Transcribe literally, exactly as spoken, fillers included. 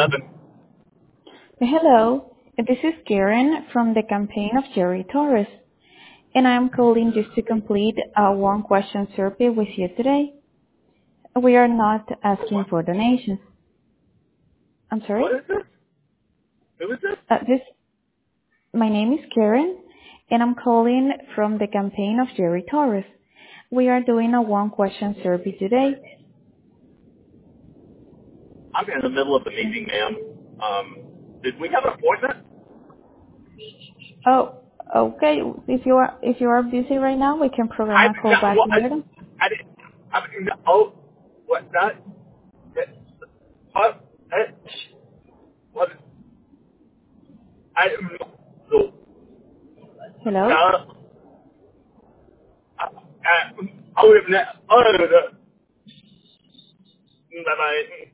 seven. Hello, this is Karen from the campaign of Jerry Torres, and I'm calling just to complete a one-question survey with you today. We are not asking What? for donations. I'm sorry? What is this? Who is this? Uh, this, my name is Karen, and I'm calling from the campaign of Jerry Torres. We are doing a one-question survey today. I'm in the middle of a meeting, ma'am. Um, did we have an appointment? Oh, okay. If you are if you are busy right now, we can program I a call no, back well, I, later. I didn't. I mean, no, oh, what that? that what? That, what? I no. Hello? Uh, I, I, I would have. Oh, no, no. Bye bye.